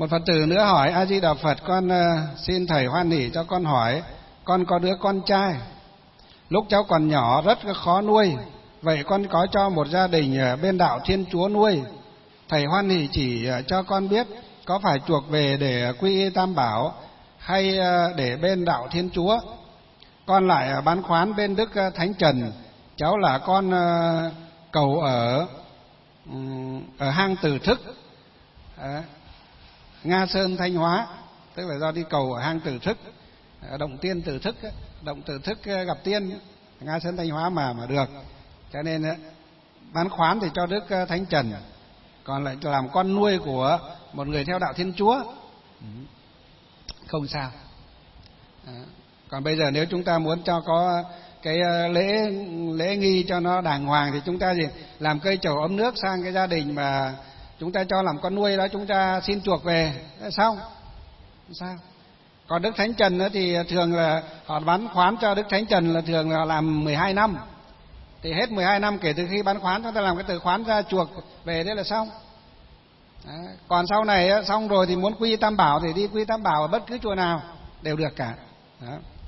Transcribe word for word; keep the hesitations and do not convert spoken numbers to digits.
Một Phật tử nữa hỏi: A Di Đà Phật, con uh, xin thầy hoan hỷ cho con hỏi, con có đứa con trai, lúc cháu còn nhỏ rất khó nuôi, vậy con có cho một gia đình bên đạo Thiên Chúa nuôi, thầy hoan hỷ chỉ cho con biết có phải chuộc về để quy y Tam Bảo hay để bên đạo Thiên Chúa. Con lại bán khoán bên Đức Thánh Trần, cháu là con cầu ở ở hang Từ Thức, Nga Sơn, Thanh Hóa, tức là do đi cầu ở hang Từ Thức, động tiên Từ Thức, động Từ Thức gặp tiên, Nga Sơn, Thanh Hóa mà mà được, cho nên bán khoán thì cho Đức Thánh Trần, còn lại làm con nuôi của một người theo đạo Thiên Chúa, không sao. Còn bây giờ nếu chúng ta muốn cho có cái lễ lễ nghi cho nó đàng hoàng thì chúng ta gì làm cây trầu ấm nước sang cái gia đình mà chúng ta cho làm con nuôi đó, chúng ta xin chuộc về xong sao. Còn Đức Thánh Trần thì thường là họ bán khoán cho Đức Thánh Trần là thường là làm mười hai năm, thì hết mười hai năm kể từ khi bán khoán chúng ta làm cái từ khoán ra chuộc về, thế là xong. Đó. Còn sau này xong rồi thì muốn quy Tam Bảo thì đi quy Tam Bảo ở bất cứ chùa nào đều được cả. Đó.